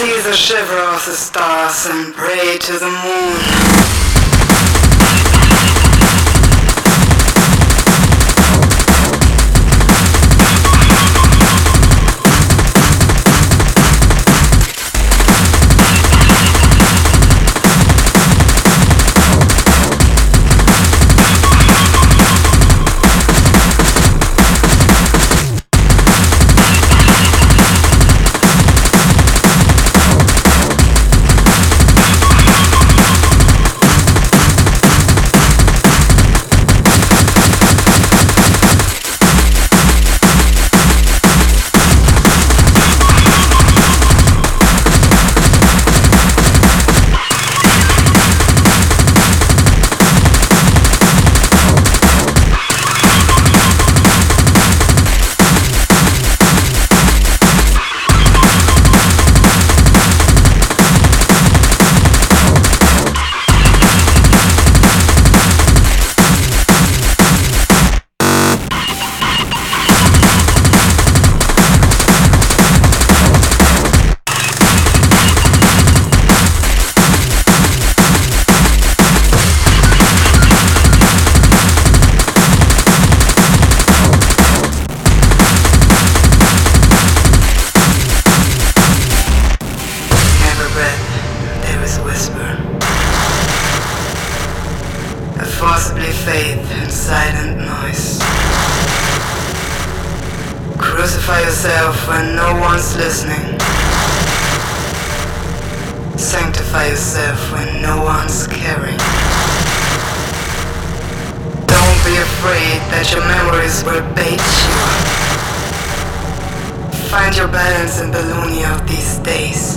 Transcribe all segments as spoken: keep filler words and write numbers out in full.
see the shiver of the stars and pray to the moon. Forcibly faith and silent noise. Crucify yourself when no one's listening. Sanctify yourself when no one's caring. Don't be afraid that your memories will bait you. Find your balance in the loony of these days.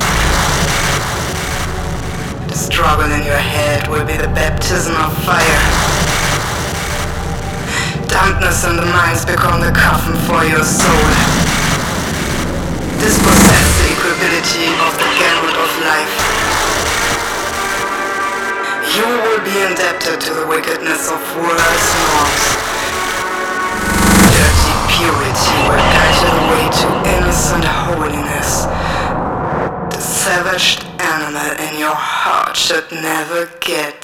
The struggle in your head will be the baptism of fire. Dampness in the minds become the coffin for your soul. Dispossess the equability of the gambit of life. You will be indebted to the wickedness of world's norms. Dirty purity will guide you the way to innocent holiness. The savage animal in your heart should never get